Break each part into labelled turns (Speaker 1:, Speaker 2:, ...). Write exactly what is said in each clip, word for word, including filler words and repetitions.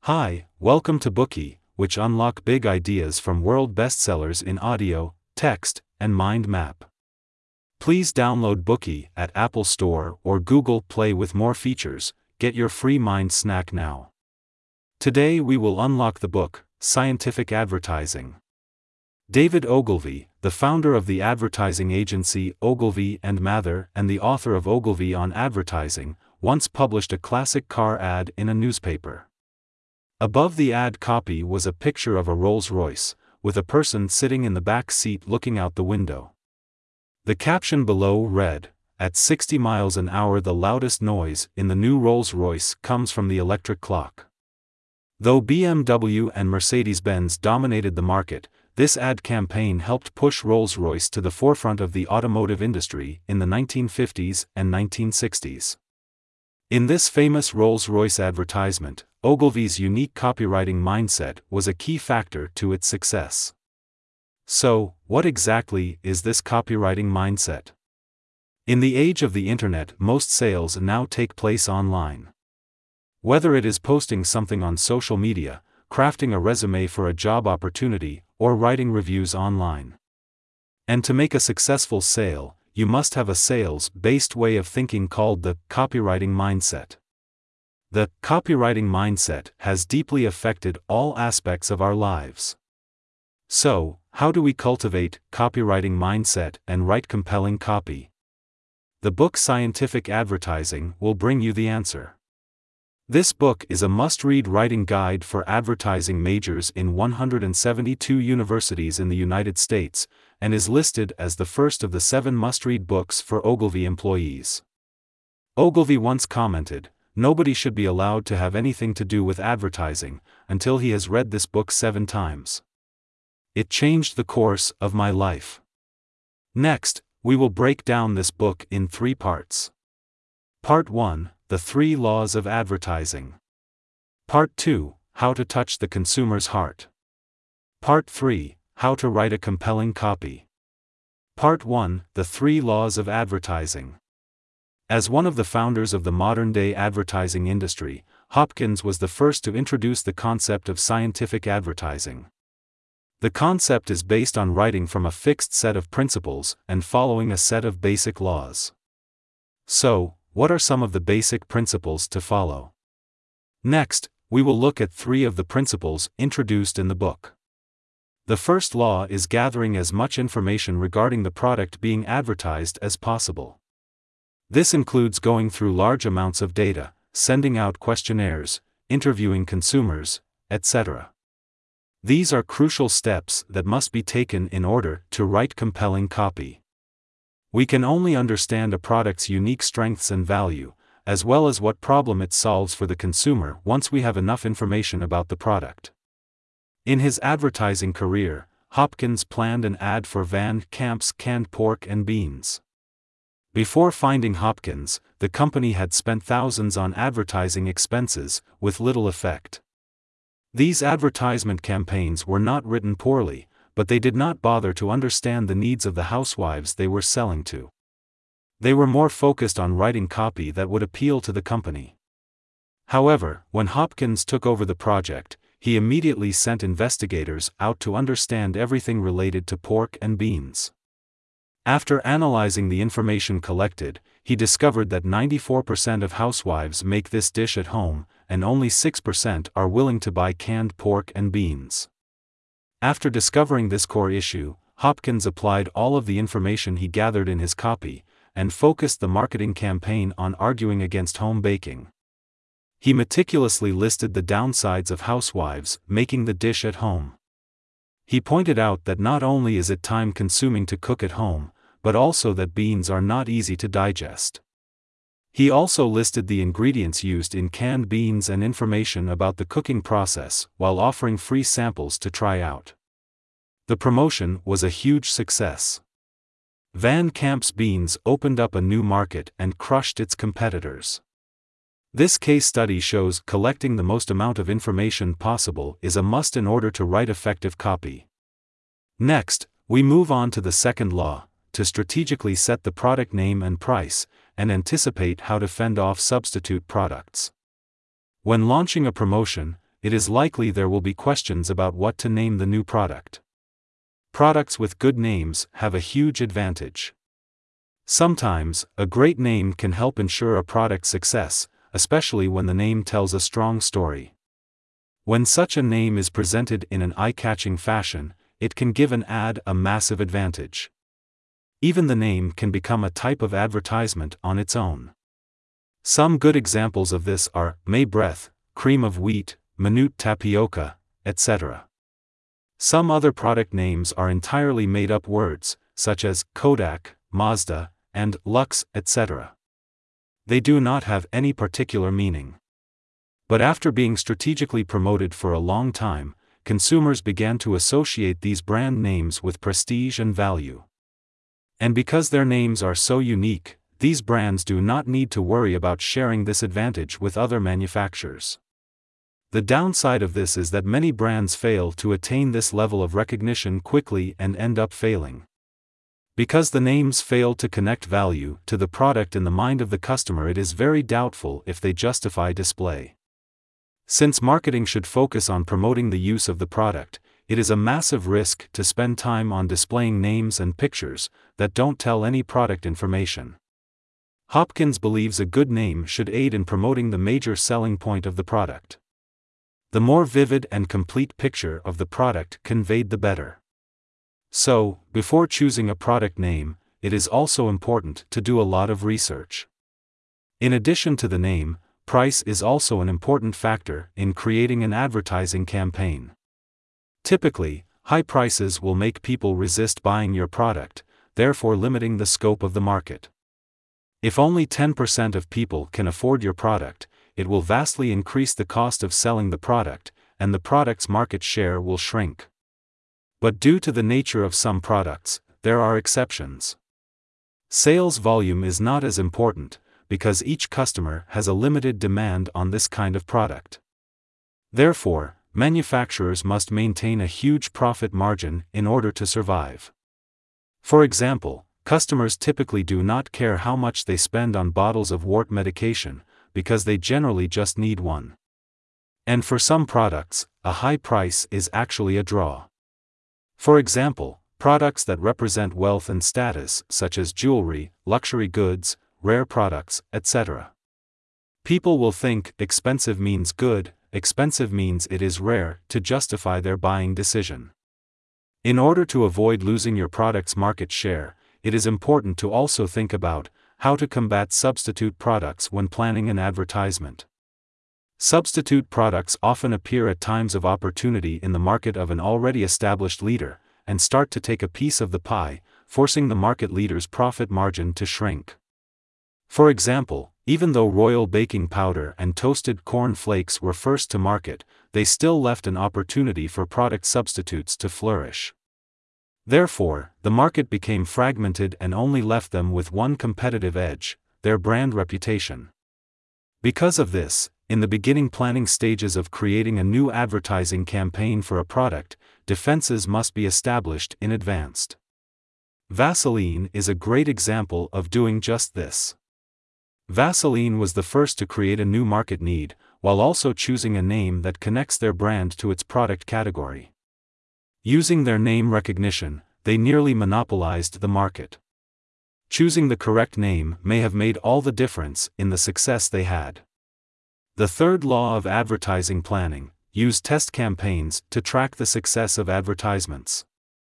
Speaker 1: Hi, welcome to Bookey, which unlock big ideas from world bestsellers in audio, text, and mind map. Please download Bookey at Apple Store or Google Play with more features. Get your free mind snack now. Today we will unlock the book, Scientific Advertising. David Ogilvy, the founder of the advertising agency Ogilvy and Mather and the author of Ogilvy on Advertising, once published a classic car ad in a newspaper. Above the ad copy was a picture of a Rolls-Royce, with a person sitting in the back seat looking out the window. The caption below read, "At sixty miles an hour the loudest noise in the new Rolls-Royce comes from the electric clock." Though B M W and Mercedes-Benz dominated the market, this ad campaign helped push Rolls-Royce to the forefront of the automotive industry in the nineteen fifties and nineteen sixties. In this famous Rolls-Royce advertisement, Ogilvy's unique copywriting mindset was a key factor to its success. So, what exactly is this copywriting mindset? In the age of the internet, most sales now take place online. Whether it is posting something on social media, crafting a resume for a job opportunity, or writing reviews online. And to make a successful sale, you must have a sales-based way of thinking called the copywriting mindset. The copywriting mindset has deeply affected all aspects of our lives. So, how do we cultivate copywriting mindset and write compelling copy? The book Scientific Advertising will bring you the answer. This book is a must-read writing guide for advertising majors in one hundred seventy-two universities in the United States, and is listed as the first of the seven must-read books for Ogilvy employees. Ogilvy once commented, "Nobody should be allowed to have anything to do with advertising until he has read this book seven times. It changed the course of my life." Next, we will break down this book in three parts. Part one, The Three Laws of Advertising. Part two, How to Touch the Consumer's Heart. Part three, How to Write a Compelling Copy. Part one, The Three Laws of Advertising. As one of the founders of the modern-day advertising industry, Hopkins was the first to introduce the concept of scientific advertising. The concept is based on writing from a fixed set of principles and following a set of basic laws. So, what are some of the basic principles to follow? Next, we will look at three of the principles introduced in the book. The first law is gathering as much information regarding the product being advertised as possible. This includes going through large amounts of data, sending out questionnaires, interviewing consumers, et cetera. These are crucial steps that must be taken in order to write compelling copy. We can only understand a product's unique strengths and value, as well as what problem it solves for the consumer once we have enough information about the product. In his advertising career, Hopkins planned an ad for Van Camp's canned pork and beans. Before finding Hopkins, the company had spent thousands on advertising expenses, with little effect. These advertisement campaigns were not written poorly, but they did not bother to understand the needs of the housewives they were selling to. They were more focused on writing copy that would appeal to the company. However, when Hopkins took over the project, he immediately sent investigators out to understand everything related to pork and beans. After analyzing the information collected, he discovered that ninety-four percent of housewives make this dish at home, and only six percent are willing to buy canned pork and beans. After discovering this core issue, Hopkins applied all of the information he gathered in his copy, and focused the marketing campaign on arguing against home baking. He meticulously listed the downsides of housewives making the dish at home. He pointed out that not only is it time-consuming to cook at home, but also that beans are not easy to digest. He also listed the ingredients used in canned beans and information about the cooking process, while offering free samples to try out. The promotion was a huge success. Van Camp's beans opened up a new market and crushed its competitors. This case study shows collecting the most amount of information possible is a must in order to write effective copy. Next, we move on to the second law, to strategically set the product name and price, and anticipate how to fend off substitute products. When launching a promotion, it is likely there will be questions about what to name the new product. Products with good names have a huge advantage. Sometimes, a great name can help ensure a product's success, especially when the name tells a strong story. When such a name is presented in an eye-catching fashion, it can give an ad a massive advantage. Even the name can become a type of advertisement on its own. Some good examples of this are May Breath, Cream of Wheat, Minute Tapioca, et cetera. Some other product names are entirely made-up words, such as Kodak, Mazda, and Lux, et cetera. They do not have any particular meaning. But after being strategically promoted for a long time, consumers began to associate these brand names with prestige and value. And because their names are so unique, these brands do not need to worry about sharing this advantage with other manufacturers. The downside of this is that many brands fail to attain this level of recognition quickly and end up failing. Because the names fail to connect value to the product in the mind of the customer, it is very doubtful if they justify display. Since marketing should focus on promoting the use of the product, it is a massive risk to spend time on displaying names and pictures that don't tell any product information. Hopkins believes a good name should aid in promoting the major selling point of the product. The more vivid and complete picture of the product conveyed, the better. So, before choosing a product name, it is also important to do a lot of research. In addition to the name, price is also an important factor in creating an advertising campaign. Typically, high prices will make people resist buying your product, therefore limiting the scope of the market. If only ten percent of people can afford your product, it will vastly increase the cost of selling the product, and the product's market share will shrink. But due to the nature of some products, there are exceptions. Sales volume is not as important, because each customer has a limited demand on this kind of product. Therefore, manufacturers must maintain a huge profit margin in order to survive. For example, customers typically do not care how much they spend on bottles of wart medication, because they generally just need one. And for some products, a high price is actually a draw. For example, products that represent wealth and status, such as jewelry, luxury goods, rare products, et cetera. People will think expensive means good, expensive means it is rare, to justify their buying decision. In order to avoid losing your product's market share, it is important to also think about how to combat substitute products when planning an advertisement. Substitute products often appear at times of opportunity in the market of an already established leader, and start to take a piece of the pie, forcing the market leader's profit margin to shrink. For example, even though Royal Baking Powder and Toasted Corn Flakes were first to market, they still left an opportunity for product substitutes to flourish. Therefore, the market became fragmented and only left them with one competitive edge: their brand reputation. Because of this, in the beginning planning stages of creating a new advertising campaign for a product, defenses must be established in advance. Vaseline is a great example of doing just this. Vaseline was the first to create a new market need, while also choosing a name that connects their brand to its product category. Using their name recognition, they nearly monopolized the market. Choosing the correct name may have made all the difference in the success they had. The third law of advertising planning: use test campaigns to track the success of advertisements.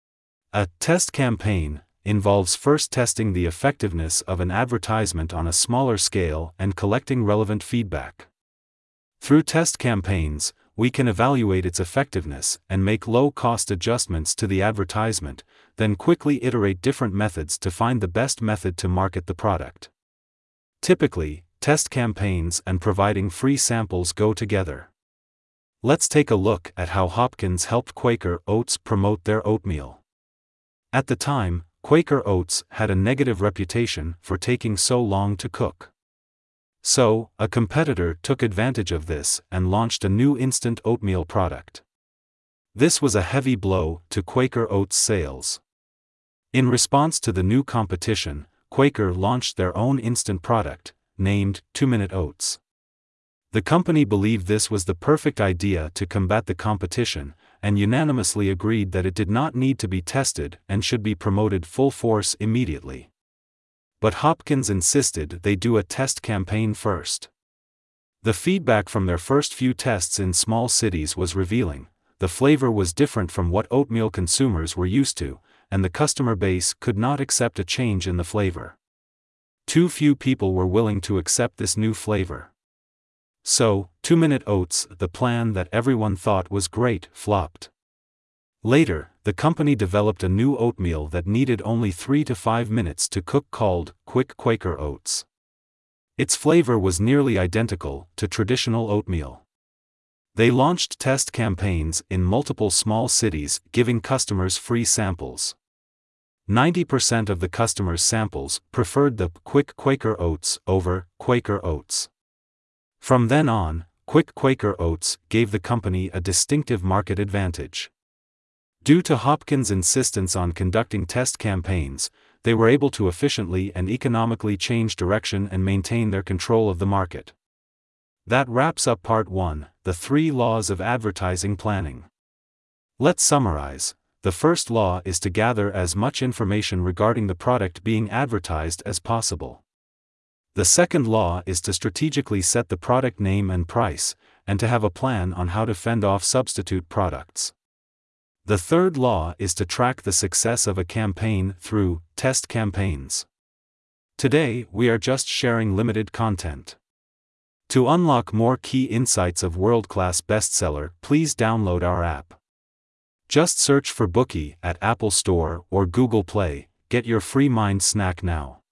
Speaker 1: A test campaign involves first testing the effectiveness of an advertisement on a smaller scale and collecting relevant feedback. Through test campaigns, we can evaluate its effectiveness and make low-cost adjustments to the advertisement, then quickly iterate different methods to find the best method to market the product. Typically, test campaigns and providing free samples go together. Let's take a look at how Hopkins helped Quaker Oats promote their oatmeal. At the time, Quaker Oats had a negative reputation for taking so long to cook. So, a competitor took advantage of this and launched a new instant oatmeal product. This was a heavy blow to Quaker Oats sales. In response to the new competition, Quaker launched their own instant product, named Two Minute Oats. The company believed this was the perfect idea to combat the competition, and unanimously agreed that it did not need to be tested and should be promoted full force immediately. But Hopkins insisted they do a test campaign first. The feedback from their first few tests in small cities was revealing. The flavor was different from what oatmeal consumers were used to, and the customer base could not accept a change in the flavor. Too few people were willing to accept this new flavor. So, two-minute oats, the plan that everyone thought was great, flopped. Later, the company developed a new oatmeal that needed only three to five minutes to cook called Quick Quaker Oats. Its flavor was nearly identical to traditional oatmeal. They launched test campaigns in multiple small cities, giving customers free samples. ninety percent of the customers' samples preferred the Quick Quaker Oats over Quaker Oats. From then on, Quick Quaker Oats gave the company a distinctive market advantage. Due to Hopkins' insistence on conducting test campaigns, they were able to efficiently and economically change direction and maintain their control of the market. That wraps up part one, the three laws of advertising planning. Let's summarize. The first law is to gather as much information regarding the product being advertised as possible. The second law is to strategically set the product name and price, and to have a plan on how to fend off substitute products. The third law is to track the success of a campaign through test campaigns. Today, we are just sharing limited content. To unlock more key insights of world-class bestseller, please download our app. Just search for Bookey at Apple Store or Google Play. Get your free mind snack now.